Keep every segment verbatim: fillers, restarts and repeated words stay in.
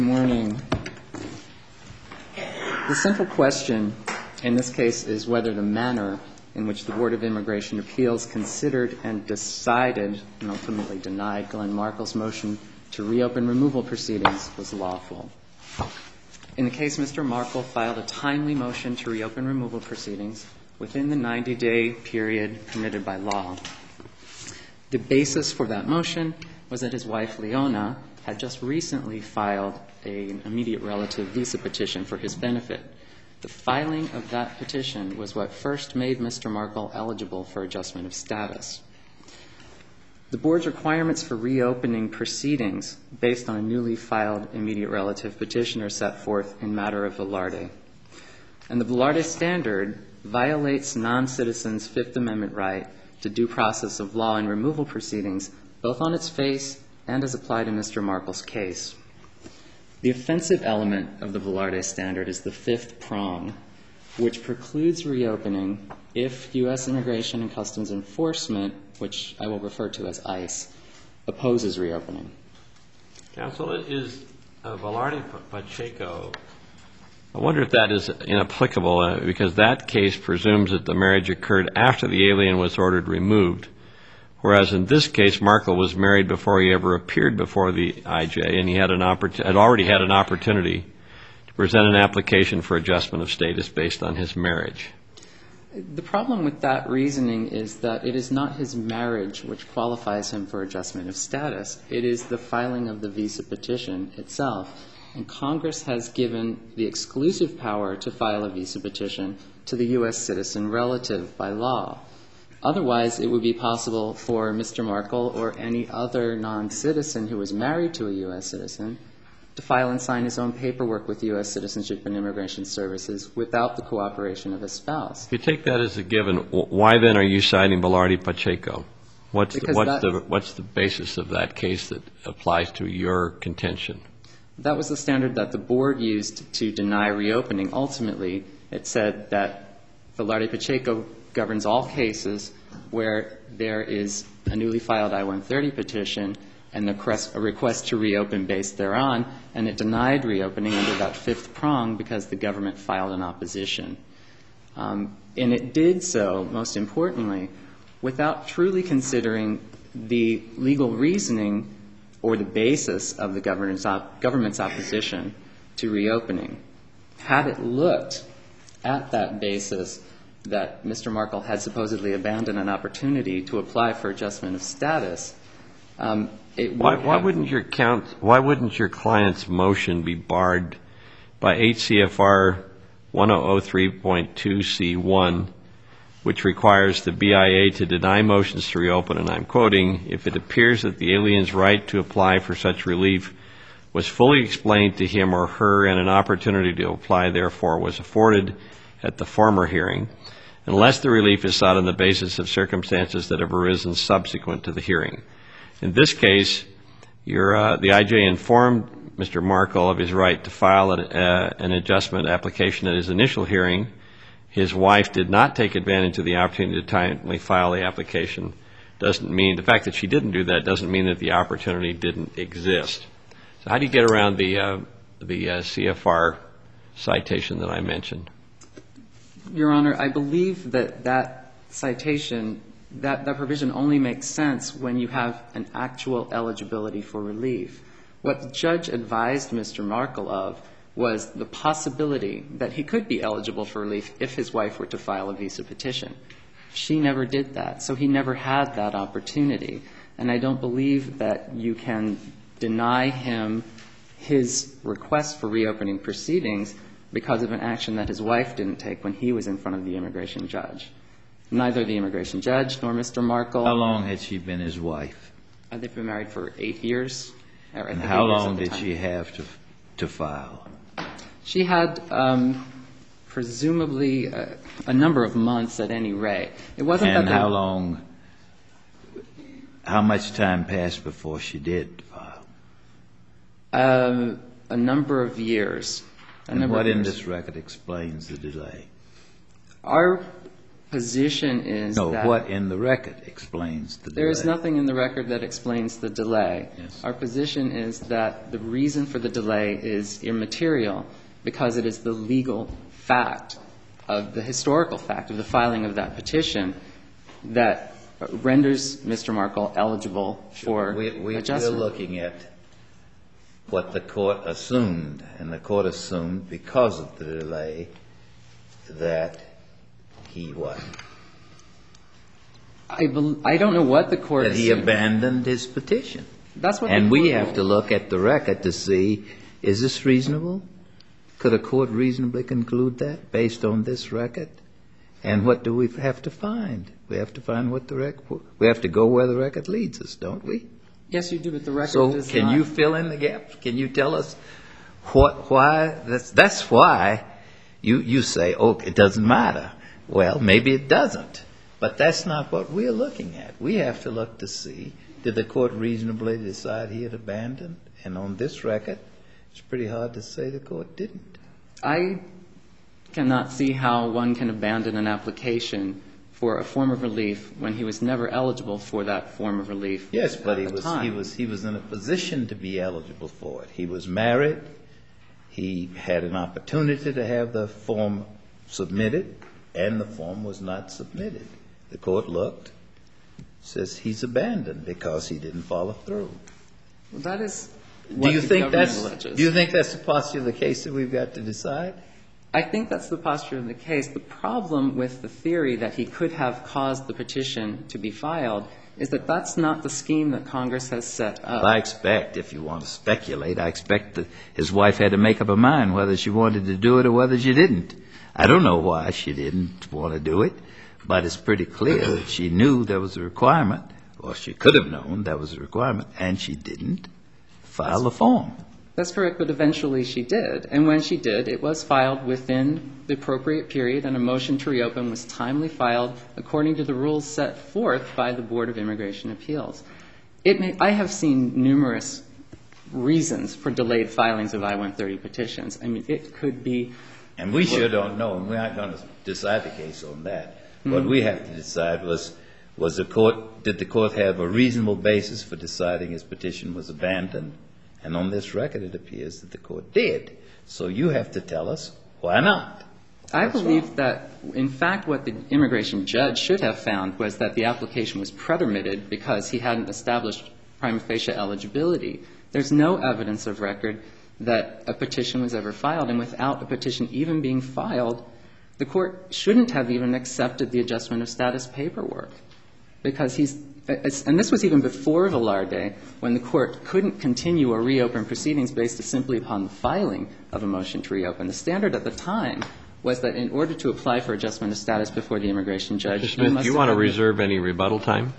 Good morning. The central question in this case is whether the manner in which the Board of Immigration Appeals considered and decided and ultimately denied Glenn Markle's motion to reopen removal proceedings was lawful. In the case, Mister Markle filed a timely motion to reopen removal proceedings within the ninety-day period permitted by law. The basis for that motion was that his wife, Leona, had just recently filed an immediate relative visa petition for his benefit. The filing of that petition was what first made Mister Markle eligible for adjustment of status. The Board's requirements for reopening proceedings based on a newly filed immediate relative petition are set forth in matter of Velarde. And the Velarde standard violates non-citizens' Fifth Amendment right to due process of law in removal proceedings, both on its face and as applied in Mister Markle's case. The offensive element of the Velarde standard is the fifth prong, which precludes reopening if U S Immigration and Customs Enforcement, which I will refer to as ICE, opposes reopening. Counsel, is uh, Velarde Pacheco, I wonder if that is inapplicable uh, because that case presumes that the marriage occurred after the alien was ordered removed, whereas in this case, Markle was married before he ever appeared before the I J, and he had, an oppor- had already had an opportunity to present an application for adjustment of status based on his marriage. The problem with that reasoning is that it is not his marriage which qualifies him for adjustment of status. It is the filing of the visa petition itself. And Congress has given the exclusive power to file a visa petition to the U S citizen relative by law. Otherwise, it would be possible for Mister Markle or any other non-citizen who was married to a U S citizen to file and sign his own paperwork with U S Citizenship and Immigration Services without the cooperation of his spouse. If you take that as a given, why then are you citing Velarde Pacheco? What's the, what's, the, what's the basis of that case that applies to your contention? That was the standard that the Board used to deny reopening. Ultimately, it said that Velarde Pacheco governs all cases where there is a newly filed I one thirty petition and a request to reopen based thereon, and it denied reopening under that fifth prong because the government filed an opposition. Um, and it did so, most importantly, without truly considering the legal reasoning or the basis of the government's, op- government's opposition to reopening. Had it looked at that basis that Mister Markle had supposedly abandoned an opportunity to apply for adjustment of status, um, it would why, have... Why wouldn't your count, why wouldn't your client's motion be barred by eight C F R ten oh three point two C one, which requires the B I A to deny motions to reopen, and I'm quoting, if it appears that the alien's right to apply for such relief was fully explained to him or her and an opportunity to apply, therefore, was afforded at the former hearing, unless the relief is sought on the basis of circumstances that have arisen subsequent to the hearing. In this case, your, uh, the I J informed Mister Markle of his right to file a, uh, an adjustment application at his initial hearing. His wife did not take advantage of the opportunity to timely file the application. Doesn't mean, the fact that she didn't do that doesn't mean that the opportunity didn't exist. So how do you get around the, uh, the uh, C F R citation that I mentioned? Your Honor, I believe that that citation, that, that provision only makes sense when you have an actual eligibility for relief. What the judge advised Mister Markle of was the possibility that he could be eligible for relief if his wife were to file a visa petition. She never did that, so he never had that opportunity. And I don't believe that you can deny him his request for reopening proceedings because of an action that his wife didn't take when he was in front of the immigration judge. Neither the immigration judge nor Mister Markle. How long had she been his wife? Uh, they've been married for eight years. And how long did she have to to file? She had um, presumably a, a number of months at any rate. It wasn't and that how long, how much time passed before she did file? Uh, a number of years. A and number what of in years. this record explains the delay? Our position is No, that... what in the record explains the delay? There is nothing in the record that explains the delay. Yes. Our position is that the reason for the delay is immaterial because it is the legal fact of the historical fact of the filing of that petition that renders Mister Markle eligible for we, we, adjustment. We're looking at what the court assumed, and the court assumed because of the delay that he what? I, bel I don't know what the court That he assumed. abandoned his petition. That's what and the we court have ruled. to look at the record to see, is this reasonable? Could a court reasonably conclude that based on this record? And what do we have to find? We have to find what the record, we have to go where the record leads us, don't we? Yes, you do, but the record So does can not. you fill in the gaps? Can you tell us what, why, that's, that's why you, you say, oh, it doesn't matter. Well, maybe it doesn't, but that's not what we're looking at. We have to look to see, did the court reasonably decide he had abandoned? And on this record, it's pretty hard to say the court didn't. I cannot see how one can abandon an application for a form of relief when he was never eligible for that form of relief. Yes, but he at the was, time. he was, he was in a position to be eligible for it. He was married. He had an opportunity to have the form submitted, and the form was not submitted. The court looked, says he's abandoned because he didn't follow through. Well, that is Do what you the think government that's, alleges. do you think that's the posture of the case that we've got to decide? I think that's the posture of the case. The problem with the theory that he could have caused the petition to be filed is that that's not the scheme that Congress has set up. I expect, if you want to speculate, I expect that his wife had to make up her mind whether she wanted to do it or whether she didn't. I don't know why she didn't want to do it, but it's pretty clear that she knew there was a requirement, or she could have known there was a requirement, and she didn't file the form. That's correct, but eventually she did. And when she did, it was filed within the appropriate period, and a motion to reopen was timely filed according to the rules set forth by the Board of Immigration Appeals. It may, I have seen numerous reasons for delayed filings of I one thirty petitions. I mean, it could be... And we sure don't know, and we're not going to decide the case on that. Mm-hmm. What we have to decide was, was the court, did the court have a reasonable basis for deciding his petition was abandoned? And on this record, it appears that the court did. So you have to tell us why not. I What's believe wrong? that, in fact, what the immigration judge should have found was that the application was pretermitted because he hadn't established prima facie eligibility. There's no evidence of record that a petition was ever filed, and without a petition even being filed, the court shouldn't have even accepted the adjustment of status paperwork because he's and this was even before Velarde, when the court couldn't continue or reopen proceedings based simply upon the filing of a motion to reopen. The standard at the time was that in order to apply for adjustment of status before the immigration judge, Mister Smith, do you want to reserve any rebuttal time?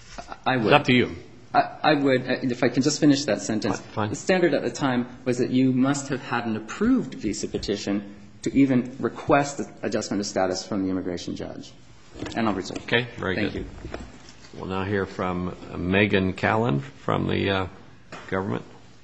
I would. It's up to you. I, I would, if I can just finish that sentence. Fine. The standard at the time was that you must have had an approved visa petition to even request adjustment of status from the immigration judge. And I'll reserve. Okay, very Thank good. you. We'll now hear from Megan Callan from the uh, government.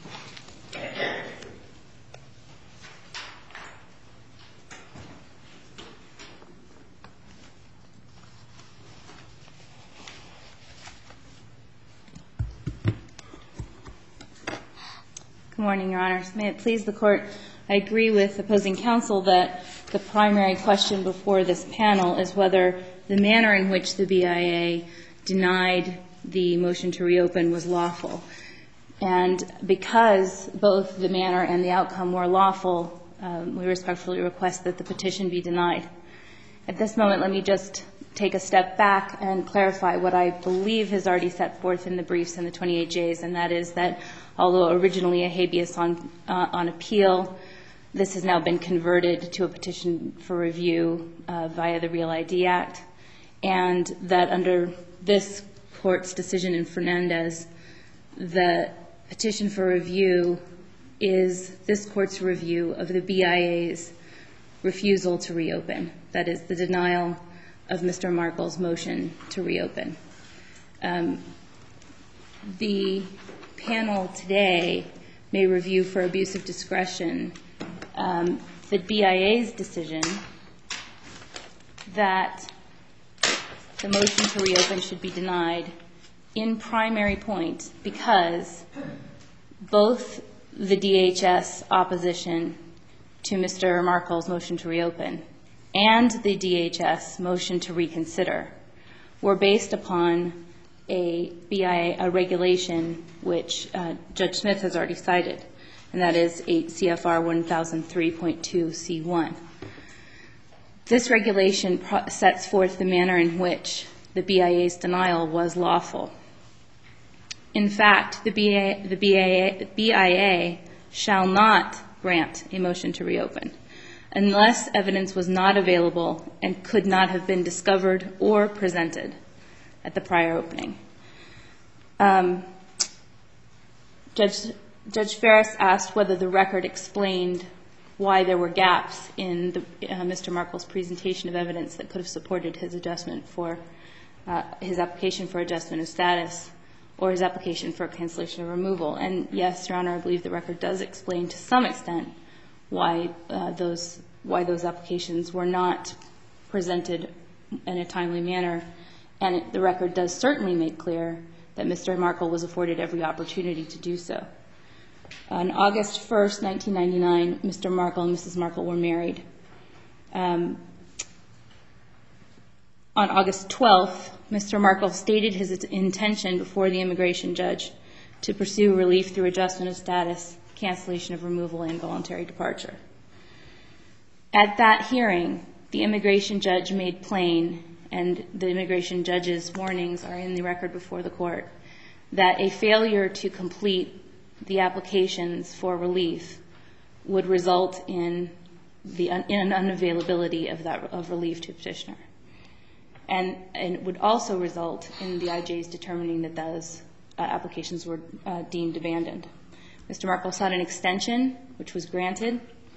Good morning, Your Honors. May it please the Court, I agree with opposing counsel that the primary question before this panel is whether the manner in which the B I A denied the motion to reopen was lawful. And because both the manner and the outcome were lawful, um, we respectfully request that the petition be denied. At this moment, let me just take a step back and clarify what I believe has already set forth in the briefs and the twenty-eight J's, and that is that although originally a habeas on, uh, on appeal, this has now been converted to a petition for review uh, via the Real I D Act, and that under this Court's decision in Fernandez, the petition for review is this Court's review of the B I A's refusal to reopen, that is, the denial of Mister Markle's motion to reopen. Um, the panel today may review for abuse of discretion um, the B I A's decision that the motion to reopen should be denied in primary point because both the D H S opposition to Mister Markle's motion to reopen and the D H S motion to reconsider were based upon a B I A, a regulation which uh, Judge Smith has already cited, and that is eight C F R one thousand three point two C one. This regulation pro- sets forth the manner in which the B I A's denial was lawful. In fact, the, B I A, the B I A, B I A shall not grant a motion to reopen unless evidence was not available and could not have been discovered or presented at the prior opening. Um, Judge, Judge Ferris asked whether the record explained why there were gaps in the, uh, Mister Markle's presentation of evidence that could have supported his adjustment for uh, his application for adjustment of status or his application for cancellation of removal. And yes, Your Honor, I believe the record does explain to some extent why uh, those why those applications were not presented in a timely manner. And it, the record does certainly make clear that Mister Markle was afforded every opportunity to do so. On August first, nineteen ninety-nine, Mister Markle and Missus Markle were married. Um, on August twelfth, Mister Markle stated his intention before the immigration judge to pursue relief through adjustment of status, cancellation of removal, and voluntary departure. At that hearing, the immigration judge made plain, and the immigration judge's warnings are in the record before the court, that a failure to complete the applications for relief would result in the un- in an unavailability of that of relief to petitioner, and and it would also result in the I J's determining that those uh, applications were uh, deemed abandoned. Mister Markle sought an extension, which was granted.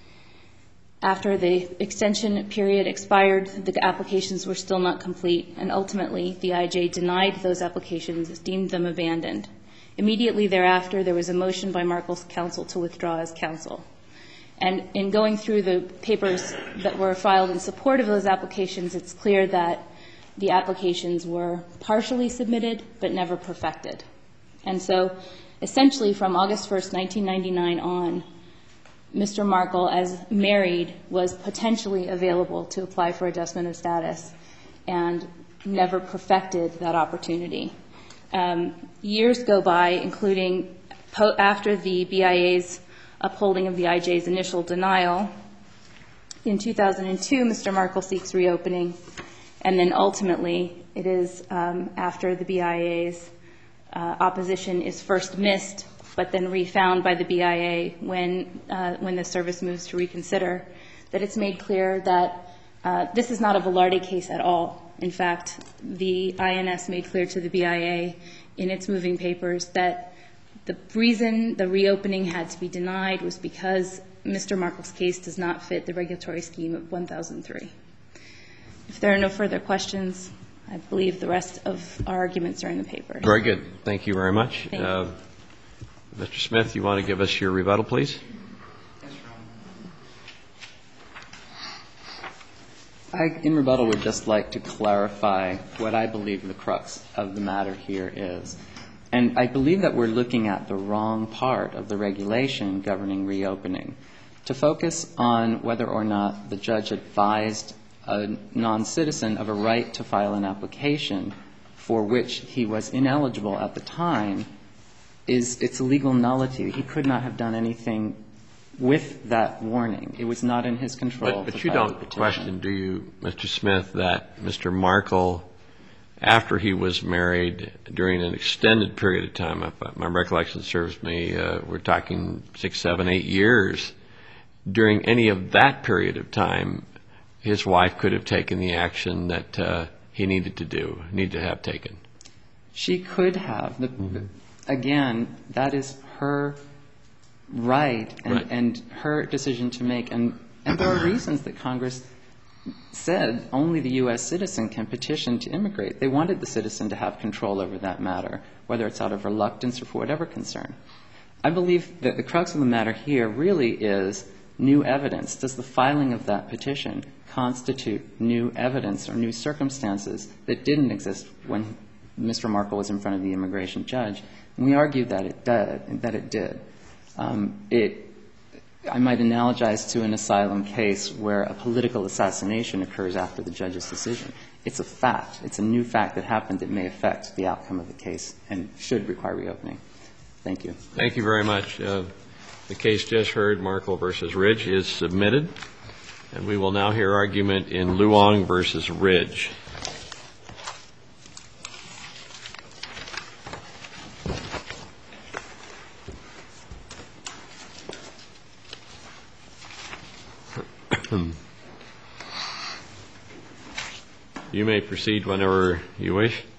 After the extension period expired, the applications were still not complete, and ultimately the I J denied those applications, deemed them abandoned. Immediately thereafter, there was a motion by Markle's counsel to withdraw his counsel. And in going through the papers that were filed in support of those applications, it's clear that the applications were partially submitted but never perfected. And so essentially from August first, nineteen ninety-nine on, Mister Markle, as married, was potentially available to apply for adjustment of status and never perfected that opportunity. Um, years go by, including po- after the B I A's upholding of the I J's initial denial. In two thousand two, Mister Markle seeks reopening, and then ultimately it is um, after the B I A's uh, opposition is first missed but then refound by the B I A when uh, when the service moves to reconsider, that it's made clear that uh, this is not a Velarde case at all. In fact, the I N S made clear to the B I A in its moving papers that the reason the reopening had to be denied was because Mister Markle's case does not fit the regulatory scheme of one thousand three. If there are no further questions, I believe the rest of our arguments are in the paper. Very good. Thank you very much. Thank you. Uh, Mister Smith, you want to give us your rebuttal, please? Yes, Your Honor. I, in rebuttal, would just like to clarify what I believe the crux of the matter here is. And I believe that we're looking at the wrong part of the regulation governing reopening. To focus on whether or not the judge advised a non-citizen of a right to file an application for which he was ineligible at the time is it's a legal nullity. He could not have done anything with that warning. It was not in his control. But, but to you file don't the petition. question, do you, Mister Smith, that Mister Markle, after he was married during an extended period of time, if my recollection serves me, uh, we're talking six, seven, eight years, during any of that period of time, his wife could have taken the action that uh, he needed to do, needed to have taken? She could have. The, Mm-hmm. Again, that is her right and, right and her decision to make. And, and there are reasons that Congress said only the U S citizen can petition to immigrate. They wanted the citizen to have control over that matter, whether it's out of reluctance or for whatever concern. I believe that the crux of the matter here really is new evidence? Does the filing of that petition constitute new evidence or new circumstances that didn't exist when Mister Markle was in front of the immigration judge? And we argued that it did. That it did. Um, it, I might analogize to an asylum case where a political assassination occurs after the judge's decision. It's a fact. It's a new fact that happened that may affect the outcome of the case and should require reopening. Thank you. Thank you very much. Uh, the case just heard, Markle versus Ridge, is submitted. And we will now hear argument in Luong versus Ridge. You may proceed whenever you wish.